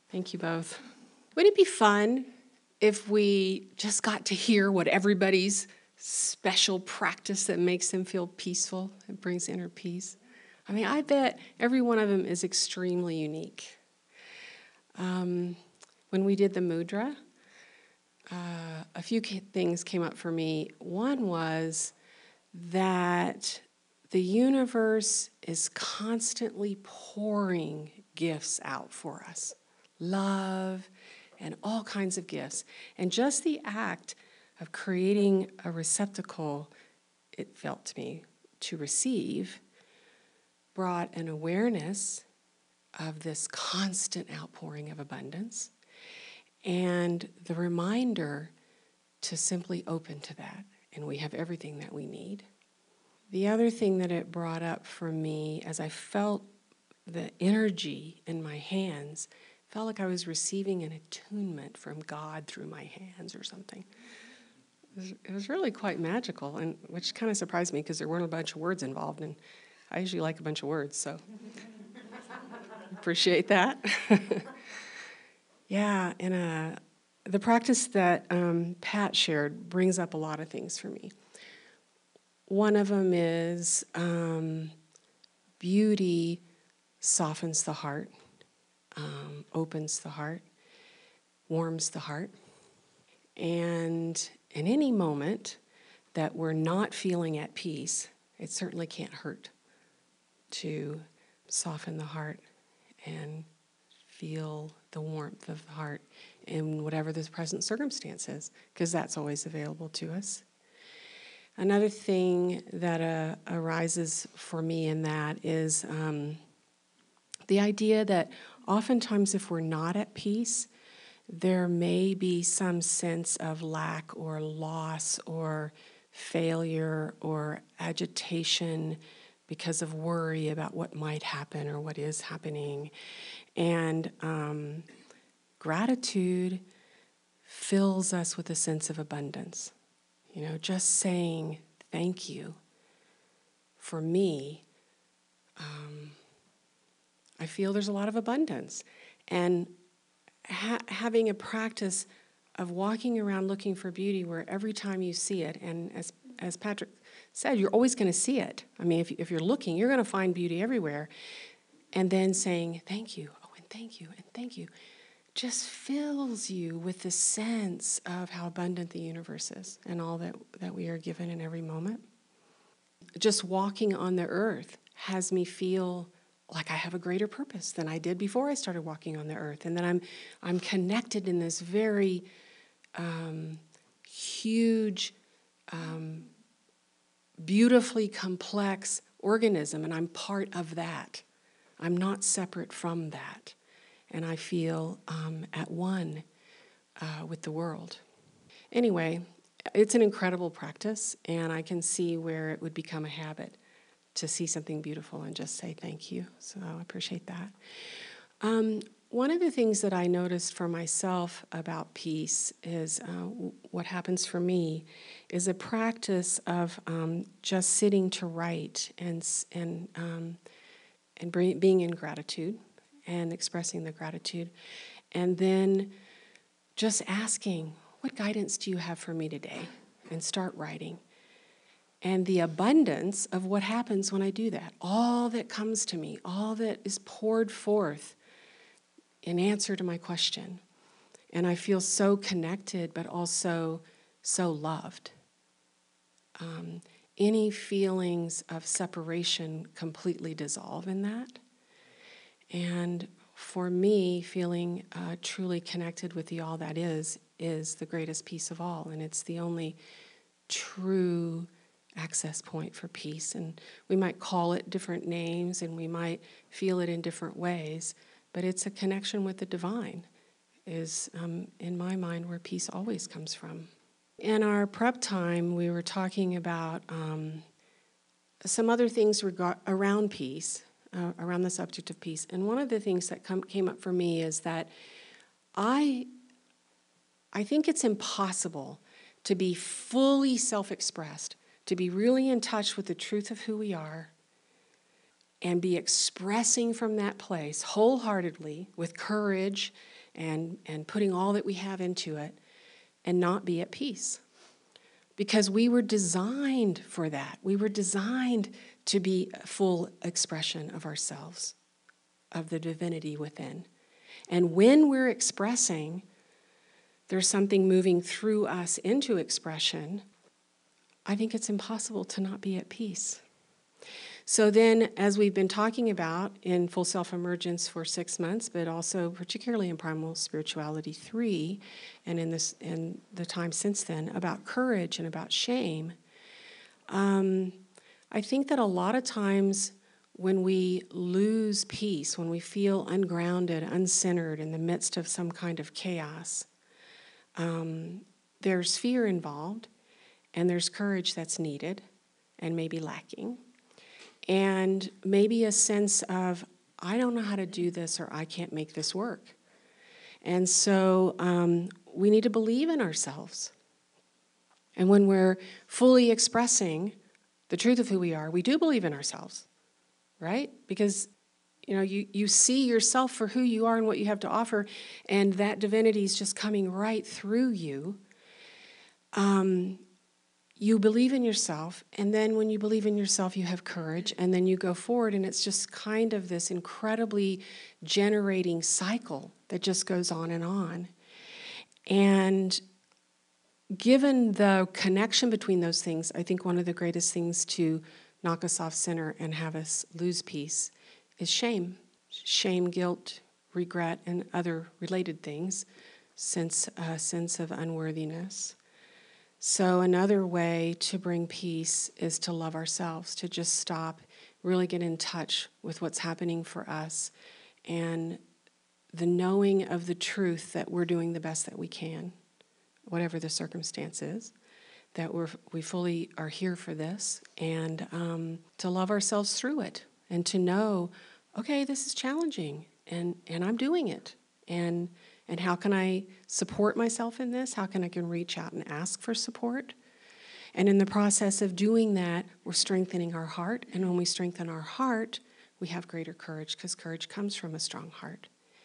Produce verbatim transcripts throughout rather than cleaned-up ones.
Thank you both. Wouldn't it be fun if we just got to hear what everybody's special practice that makes them feel peaceful and brings inner peace? I mean, I bet every one of them is extremely unique. Um, when we did the mudra, uh, a few things came up for me. One was that the universe is constantly pouring gifts out for us. Love and all kinds of gifts. And just the act of creating a receptacle, it felt to me, to receive, brought an awareness of this constant outpouring of abundance and the reminder to simply open to that. And we have everything that we need. The other thing that it brought up for me as I felt the energy in my hands, felt like I was receiving an attunement from God through my hands or something. It was, it was really quite magical, and which kind of surprised me because there weren't a bunch of words involved, and I usually like a bunch of words, so appreciate that. Yeah, and uh, the practice that um, Pat shared brings up a lot of things for me. One of them is um, beauty softens the heart, um, opens the heart, warms the heart. And in any moment that we're not feeling at peace, it certainly can't hurt to soften the heart and feel the warmth of the heart in whatever the present circumstance is, because that's always available to us. Another thing that uh, arises for me in that is um, the idea that oftentimes if we're not at peace, there may be some sense of lack or loss or failure or agitation because of worry about what might happen or what is happening. And um, gratitude fills us with a sense of abundance. You know, just saying thank you, for me, um, I feel there's a lot of abundance. And ha- having a practice of walking around looking for beauty where every time you see it, and as as Patrick said, you're always going to see it. I mean, if, if you're looking, you're going to find beauty everywhere. And then saying thank you, oh, and thank you, and thank you, just fills you with the sense of how abundant the universe is and all that, that we are given in every moment. Just walking on the earth has me feel like I have a greater purpose than I did before I started walking on the earth, and that I'm I'm connected in this very um, huge, um, beautifully complex organism, and I'm part of that. I'm not separate from that, and I feel um, at one uh, with the world. Anyway, it's an incredible practice, and I can see where it would become a habit to see something beautiful and just say thank you. So I appreciate that. Um, one of the things that I noticed for myself about peace is uh, w- what happens for me is a practice of um, just sitting to write and and um, and bring, being in gratitude and expressing the gratitude, and then just asking, what guidance do you have for me today? And start writing. And the abundance of what happens when I do that, all that comes to me, all that is poured forth in answer to my question. And I feel so connected, but also so loved. Um, any feelings of separation completely dissolve in that. And for me, feeling uh, truly connected with the all that is, is the greatest peace of all. And it's the only true access point for peace. And we might call it different names and we might feel it in different ways, but it's a connection with the divine is, um, in my mind, where peace always comes from. In our prep time, we were talking about um, some other things rega- around peace, uh, around the subject of peace. And one of the things that come, came up for me is that I, I think it's impossible to be fully self-expressed, to be really in touch with the truth of who we are, and be expressing from that place wholeheartedly with courage and, and putting all that we have into it and not be at peace. Because we were designed for that. We were designed to be a full expression of ourselves, of the divinity within. And when we're expressing, there's something moving through us into expression. I think it's impossible to not be at peace. So then, as we've been talking about in Full Self-Emergence for six months, but also particularly in Primal Spirituality three, and in this in the time since then, about courage and about shame, um, I think that a lot of times when we lose peace, when we feel ungrounded, uncentered in the midst of some kind of chaos, um, there's fear involved, and there's courage that's needed and maybe lacking. And maybe a sense of, I don't know how to do this, or I can't make this work. And so um, we need to believe in ourselves. And when we're fully expressing the truth of who we are, we do believe in ourselves, right? Because you know, you, you see yourself for who you are and what you have to offer, and that divinity is just coming right through you. Um, You believe in yourself, and then when you believe in yourself, you have courage, and then you go forward, and it's just kind of this incredibly generating cycle that just goes on and on. And given the connection between those things, I think one of the greatest things to knock us off center and have us lose peace is shame. Shame, guilt, regret, and other related things, sense, uh, sense of unworthiness. So another way to bring peace is to love ourselves, to just stop, really get in touch with what's happening for us, and the knowing of the truth that we're doing the best that we can, whatever the circumstance is, that we're, we fully are here for this, and um, to love ourselves through it, and to know, okay, this is challenging, and, and I'm doing it, and And how can I support myself in this? How can I can reach out and ask for support? And in the process of doing that, we're strengthening our heart. And when we strengthen our heart, we have greater courage, because courage comes from a strong heart.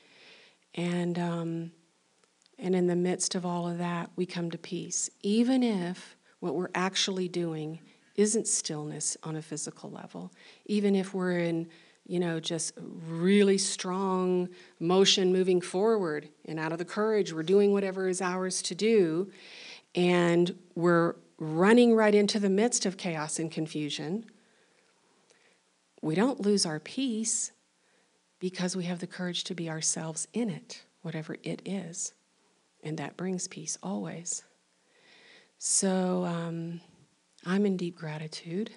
And um, and in the midst of all of that, we come to peace. Even if what we're actually doing isn't stillness on a physical level, even if we're in you know, just really strong motion moving forward, and out of the courage, we're doing whatever is ours to do, and we're running right into the midst of chaos and confusion. We don't lose our peace because we have the courage to be ourselves in it, whatever it is, and that brings peace always. So um, I'm in deep gratitude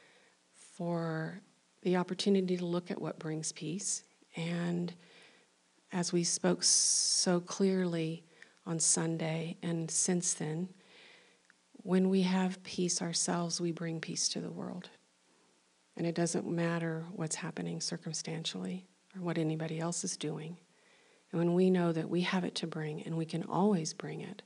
for the opportunity to look at what brings peace. And as we spoke so clearly on Sunday and since then, when we have peace ourselves, we bring peace to the world. And it doesn't matter what's happening circumstantially or what anybody else is doing. And when we know that we have it to bring, and we can always bring it,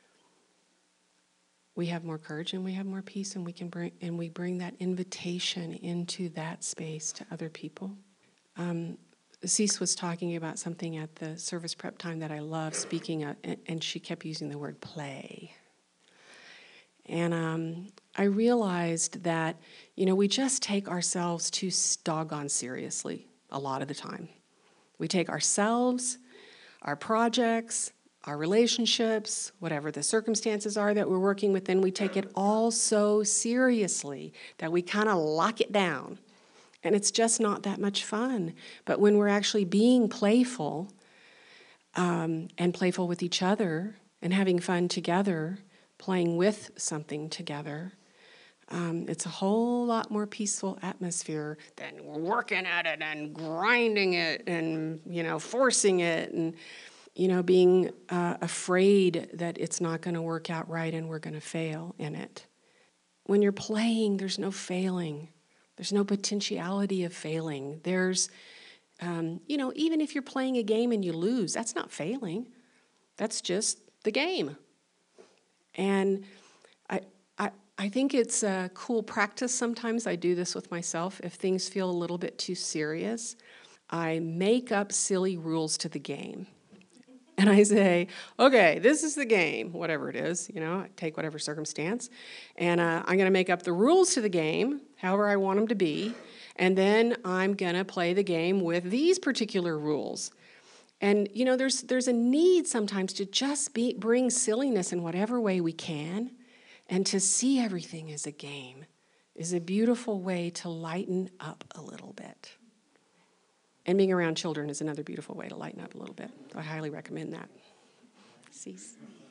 we have more courage and we have more peace, and we can bring and we bring that invitation into that space to other people. Um, Cece was talking about something at the service prep time that I love speaking of, and, and she kept using the word play. And um, I realized that, you know, we just take ourselves too doggone seriously a lot of the time. We take ourselves, our projects, our relationships, whatever the circumstances are that we're working with, then we take it all so seriously that we kind of lock it down. And it's just not that much fun. But when we're actually being playful, um, and playful with each other, and having fun together, playing with something together, um, it's a whole lot more peaceful atmosphere than working at it and grinding it and, you know, forcing it and, you know, being uh, afraid that it's not going to work out right and we're going to fail in it. When you're playing, there's no failing. There's no potentiality of failing. There's, um, you know, even if you're playing a game and you lose, that's not failing. That's just the game. And I, I, I think it's a cool practice sometimes. I do this with myself. If things feel a little bit too serious, I make up silly rules to the game. and I say, okay, this is the game, whatever it is, you know, I take whatever circumstance, and uh, I'm going to make up the rules to the game, however I want them to be, and then I'm going to play the game with these particular rules. And, you know, there's there's a need sometimes to just be, bring silliness in whatever way we can, and to see everything as a game is a beautiful way to lighten up a little bit. And being around children is another beautiful way to lighten up a little bit. I highly recommend that. Cease.